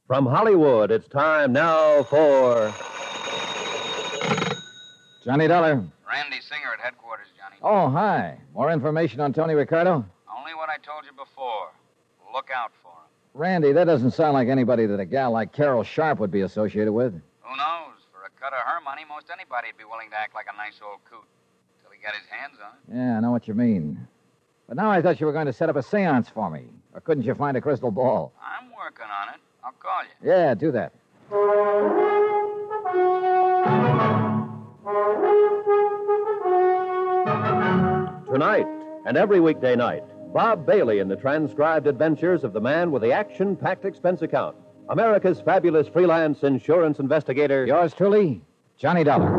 From Hollywood, it's time now for Johnny Dollar. Randy Singer at headquarters, Johnny. Oh, hi. More information on Tony Ricardo? Only what I told you before. Look out for him. Randy, that doesn't sound like anybody that a gal like Carol Sharp would be associated with. Who knows? For a cut of her money, most anybody'd be willing to act like a nice old coot. Till he got his hands on it. Yeah, I know what you mean. But now I thought you were going to set up a seance for me. Or couldn't you find a crystal ball? I'm working on it. I'll call you. Yeah, do that. Tonight and every weekday night, Bob Bailey in the transcribed adventures of the man with the action-packed expense account. America's fabulous freelance insurance investigator. Yours truly, Johnny Dollar.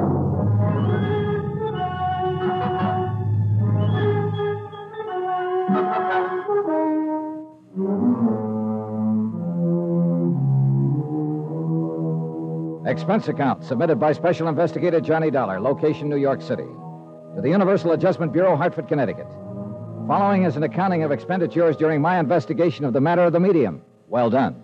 Expense account submitted by Special Investigator Johnny Dollar, location New York City, to the Universal Adjustment Bureau, Hartford, Connecticut. Following is an accounting of expenditures during my investigation of the matter of the medium. Well done.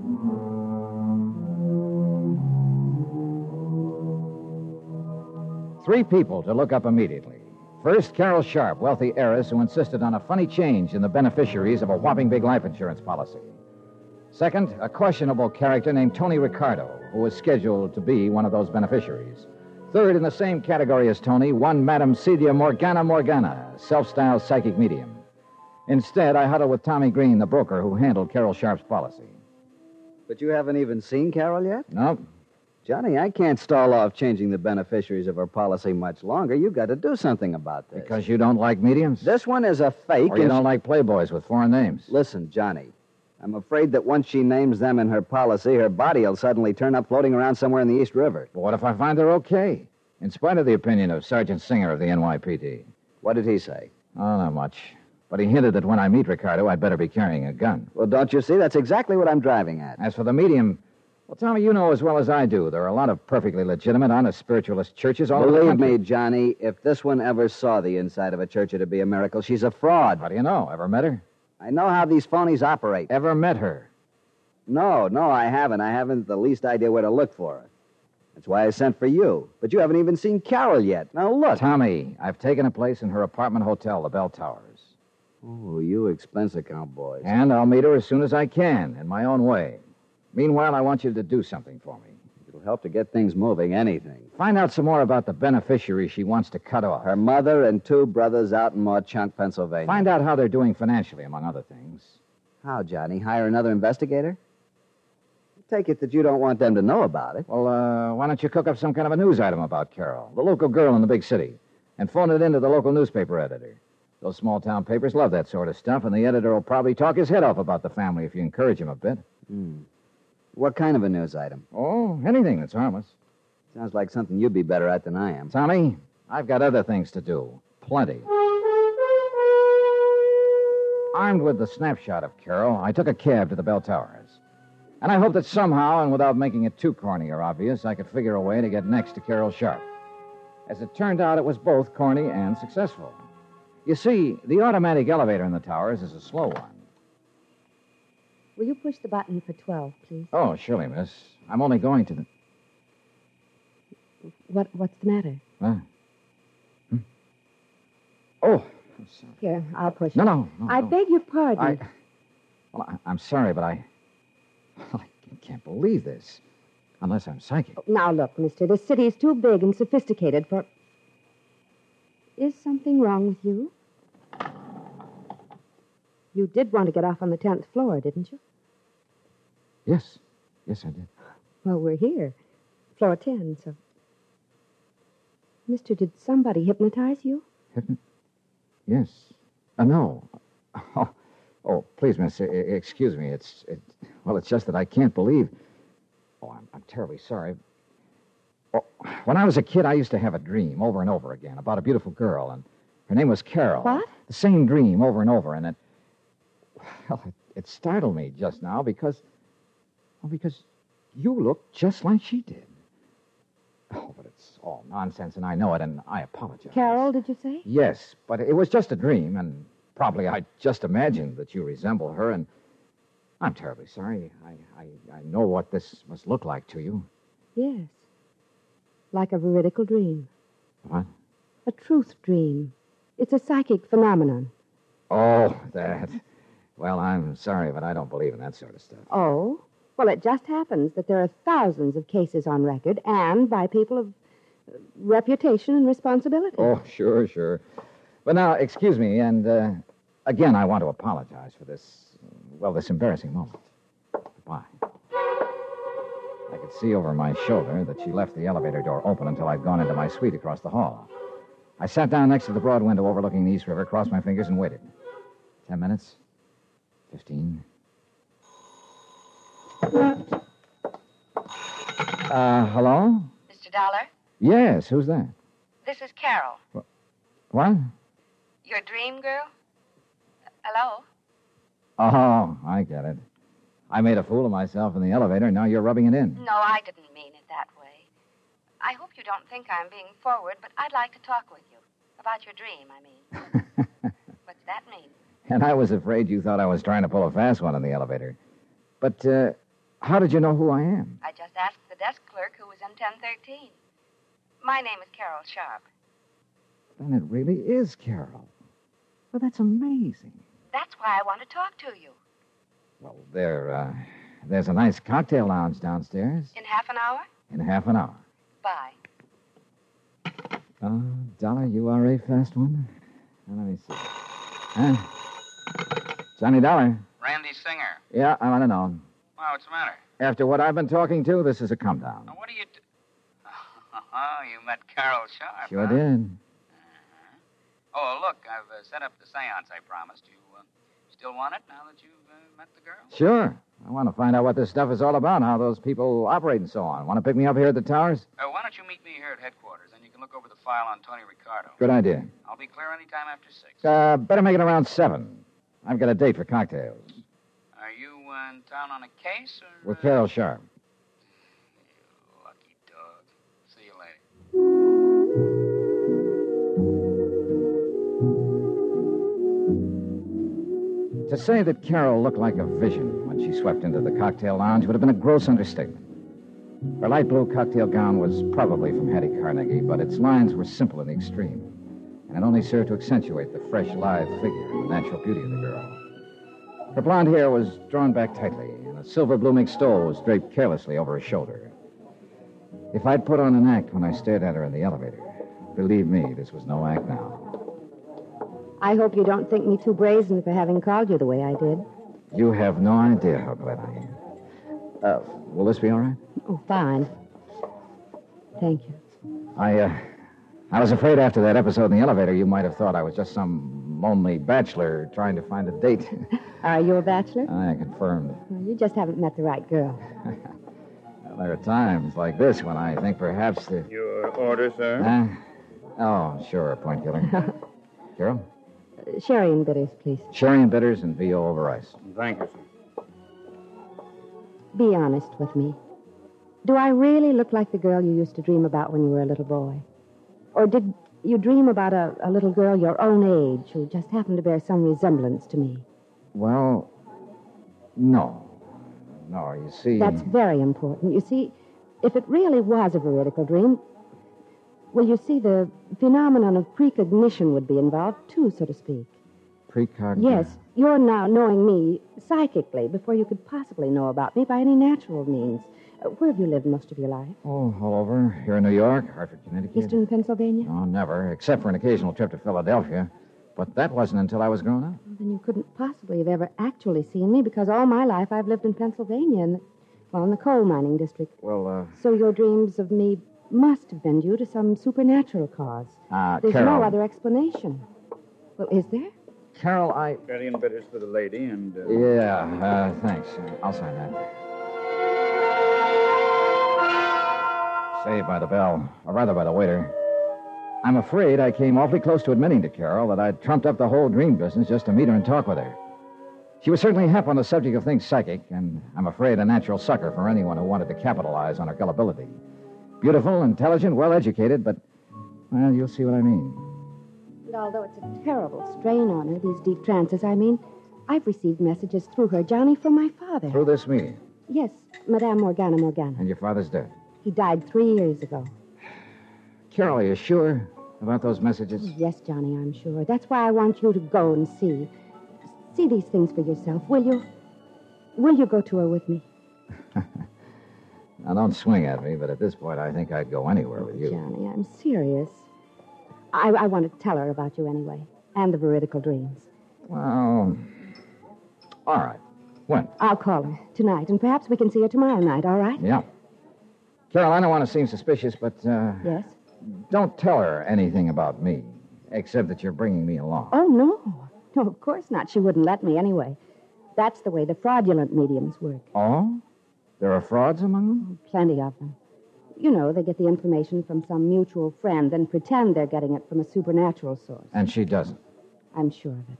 Three people to look up immediately. First, Carol Sharp, wealthy heiress who insisted on a funny change in the beneficiaries of a whopping big life insurance policy. Second, a questionable character named Tony Ricardo, who was scheduled to be one of those beneficiaries. Third, in the same category as Tony, one Madame Celia Morgana, self-styled psychic medium. Instead, I huddled with Tommy Green, the broker who handled Carol Sharp's policy. But you haven't even seen Carol yet? Nope. Johnny, I can't stall off changing the beneficiaries of her policy much longer. You've got to do something about this. Because you don't like mediums? This one is a fake. Or you don't like playboys with foreign names? Listen, Johnny, I'm afraid that once she names them in her policy, her body will suddenly turn up floating around somewhere in the East River. But what if I find they're okay? In spite of the opinion of Sergeant Singer of the NYPD. What did he say? Oh, not much. But he hinted that when I meet Ricardo, I'd better be carrying a gun. Well, don't you see? That's exactly what I'm driving at. As for the medium, well, Tommy, you know as well as I do, there are a lot of perfectly legitimate, honest spiritualist churches all over the Believe country. me, Johnny, if this one ever saw the inside of a church, it'd be a miracle. She's a fraud. How do you know? Ever met her? I know how these phonies operate. Ever met her? No, I haven't. I haven't the least idea where to look for her. That's why I sent for you. But you haven't even seen Carol yet. Now, look. Tommy, I've taken a place in her apartment hotel, the Bell Towers. Oh, you expense account boys. And I'll meet her as soon as I can, in my own way. Meanwhile, I want you to do something for me. It'll help to get things moving, anything. Find out some more about the beneficiary she wants to cut off. Her mother and two brothers out in Mauchunk, Pennsylvania. Find out how they're doing financially, among other things. How, Johnny? Hire another investigator? Take it that you don't want them to know about it. Well, why don't you cook up some kind of a news item about Carol, the local girl in the big city, and phone it into the local newspaper editor. Those small-town papers love that sort of stuff, and the editor will probably talk his head off about the family if you encourage him a bit. What kind of a news item? Oh, anything that's harmless. Sounds like something you'd be better at than I am. Tommy, I've got other things to do. Plenty. Armed with the snapshot of Carol, I took a cab to the Bell Towers. And I hoped that somehow, and without making it too corny or obvious, I could figure a way to get next to Carol Sharp. As it turned out, it was both corny and successful. You see, the automatic elevator in the towers is a slow one. Will you push the button for 12, please? Oh, surely, miss. I'm only going to the... What's the matter? Huh? Oh, I'm sorry. Here, I'll push No, it. no. I beg your pardon. I'm sorry, but I can't believe this. Unless I'm psychic. Now, look, mister, the city is too big and sophisticated for... Is something wrong with you? You did want to get off on the 10th floor, didn't you? Yes. Yes, I did. Well, we're here. Floor 10, so... Mister, did somebody hypnotize you? Yes. No. Oh, please, miss, excuse me. It's just that I can't believe... Oh, I'm terribly sorry. Oh, when I was a kid, I used to have a dream over and over again about a beautiful girl, and her name was Carol. What? The same dream over and over, and it startled me just now because you look just like she did. Oh, but it's all nonsense, and I know it, and I apologize. Carol, did you say? Yes, but it was just a dream, and probably I just imagined that you resemble her, and I'm terribly sorry. I I know what this must look like to you. Yes. Like a veridical dream. What? A truth dream. It's a psychic phenomenon. Oh, that. Well, I'm sorry, but I don't believe in that sort of stuff. Oh? Well, it just happens that there are thousands of cases on record, and by people of reputation and responsibility. Oh, sure. But now, excuse me, and again, I want to apologize for this embarrassing moment. Goodbye. I could see over my shoulder that she left the elevator door open until I'd gone into my suite across the hall. I sat down next to the broad window overlooking the East River, crossed my fingers, and waited. 10 minutes. 15. Hello? Mr. Dollar, Yes, who's that? this is Carol, What? your dream girl. Hello? Oh, I get it. I made a fool of myself in the elevator, and now you're rubbing it in. No, I didn't mean it that way. I hope you don't think I'm being forward, but I'd like to talk with you. About your dream, I mean. What's that mean? And I was afraid you thought I was trying to pull a fast one in the elevator. But, how did you know who I am? I just asked the desk clerk who was in 1013. My name is Carol Sharp. Then it really is Carol. Well, that's amazing. That's why I want to talk to you. Well, there's a nice cocktail lounge downstairs. In half an hour? In half an hour. Bye. Dollar, you are a fast one. Now, let me see. Huh? Johnny Dollar. Randy Singer. Yeah, I want to know. Well, what's the matter? After what I've been talking to, this is a come down. Now, what do you do? Oh, you met Carol Sharp. Sure huh? did. Oh, look, I've set up the seance I promised you. Still want it now that you've met the girl? Sure. I want to find out what this stuff is all about, how those people operate and so on. Want to pick me up here at the towers? Why don't you meet me here at headquarters, and you can look over the file on Tony Ricardo. Good idea. I'll be clear any time after 6. Better make it around 7. I've got a date for cocktails. Are you in town on a case, or... With Carol Sharp. You lucky dog. See you later. To say that Carol looked like a vision when she swept into the cocktail lounge would have been a gross understatement. Her light blue cocktail gown was probably from Hattie Carnegie, but its lines were simple in the extreme, and it only served to accentuate the fresh, lithe figure and the natural beauty of the girl. Her blonde hair was drawn back tightly, and a silver blooming stole was draped carelessly over her shoulder. If I'd put on an act when I stared at her in the elevator, believe me, this was no act now. I hope you don't think me too brazen for having called you the way I did. You have no idea how glad I am. Will this be all right? Oh, fine. Thank you. I was afraid after that episode in the elevator you might have thought I was just some lonely bachelor trying to find a date. Are you a bachelor? I confirmed. Well, you just haven't met the right girl. Well, there are times like this when I think perhaps the... Your order, sir? Oh, sure, point killer. Carol? Sherry and bitters, please. Sherry and bitters and VO over ice. Thank you, sir. Be honest with me. Do I really look like the girl you used to dream about when you were a little boy? Or did you dream about a little girl your own age who just happened to bear some resemblance to me? Well, no. No, you see... That's very important. You see, if it really was a veridical dream, well, you see, the phenomenon of precognition would be involved, too, so to speak. Precognition? Yes, you're now knowing me psychically before you could possibly know about me by any natural means. Where have you lived most of your life? Oh, all over. Here in New York, Hartford, Connecticut. Eastern Pennsylvania? Oh, never, except for an occasional trip to Philadelphia. But that wasn't until I was grown up. Well, then you couldn't possibly have ever actually seen me because all my life I've lived in Pennsylvania, in the coal mining district. Well, So your dreams of me must have been due to some supernatural cause. There's Carol. no other explanation. Well, is there? Carol, I... Sherry and bitters for the lady, and... Yeah, thanks. I'll sign that. Saved by the bell, or rather by the waiter. I'm afraid I came awfully close to admitting to Carol that I'd trumped up the whole dream business just to meet her and talk with her. She was certainly hep on the subject of things psychic, and I'm afraid a natural sucker for anyone who wanted to capitalize on her gullibility. Beautiful, intelligent, well-educated, but, well, you'll see what I mean. And although it's a terrible strain on her, these deep trances, I've received messages through her, Johnny, from my father. Through this meeting. Yes, Madame Morgana. And your father's dead. He died 3 years ago. Carol, are you sure about those messages? Yes, Johnny, I'm sure. That's why I want you to go and see. See these things for yourself, will you? Will you go to her with me? Now, don't swing at me, but at this point, I think I'd go anywhere with you. Johnny, I'm serious. I want to tell her about you anyway, and the veridical dreams. Well, all right. When? I'll call her tonight, and perhaps we can see her tomorrow night, all right? Yeah. Carol, I don't want to seem suspicious, but, Yes? don't tell her anything about me, except that you're bringing me along. Oh, no. No, of course not. She wouldn't let me anyway. That's the way the fraudulent mediums work. Oh? There are frauds among them? Plenty of them. You know, they get the information from some mutual friend and pretend they're getting it from a supernatural source. And she doesn't. I'm sure of it.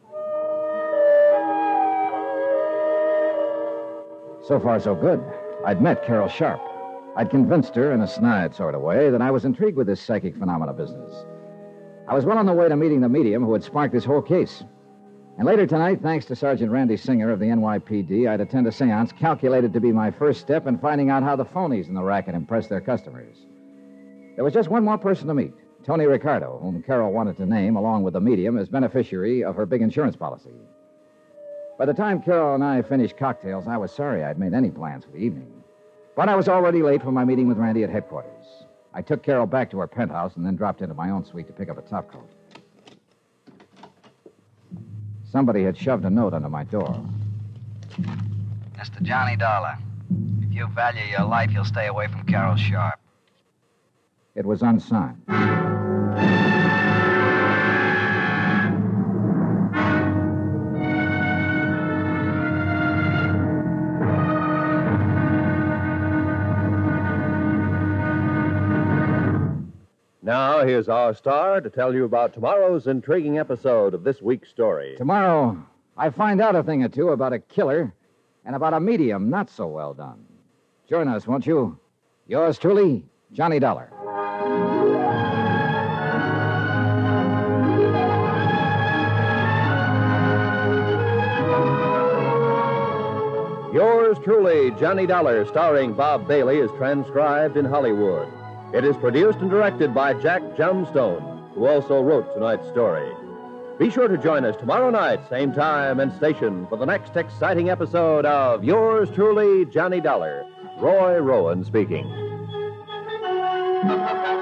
So far, so good. I'd met Carol Sharp. I'd convinced her in a snide sort of way that I was intrigued with this psychic phenomena business. I was well on the way to meeting the medium who had sparked this whole case. And later tonight, thanks to Sergeant Randy Singer of the NYPD, I'd attend a seance calculated to be my first step in finding out how the phonies in the racket impress their customers. There was just one more person to meet, Tony Ricardo, whom Carol wanted to name, along with the medium, as beneficiary of her big insurance policy. By the time Carol and I finished cocktails, I was sorry I'd made any plans for the evening. But I was already late for my meeting with Randy at headquarters. I took Carol back to her penthouse and then dropped into my own suite to pick up a topcoat. Somebody had shoved a note under my door. Mr. Johnny Dollar, if you value your life, you'll stay away from Carol Sharp. It was unsigned. Now, here's our star to tell you about tomorrow's intriguing episode of this week's story. Tomorrow, I find out a thing or two about a killer and about a medium not so well done. Join us, won't you? Yours truly, Johnny Dollar. Yours truly, Johnny Dollar, starring Bob Bailey, is transcribed in Hollywood. It is produced and directed by Jack Johnstone, who also wrote tonight's story. Be sure to join us tomorrow night, same time and station, for the next exciting episode of Yours truly, Johnny Dollar. Roy Rowan speaking.